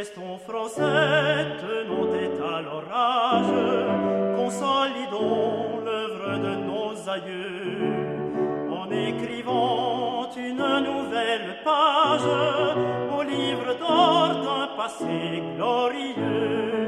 Restons français, tenons tête à l'orage, consolidons l'œuvre de nos aïeux, en écrivant une nouvelle page au livre d'or d'un passé glorieux.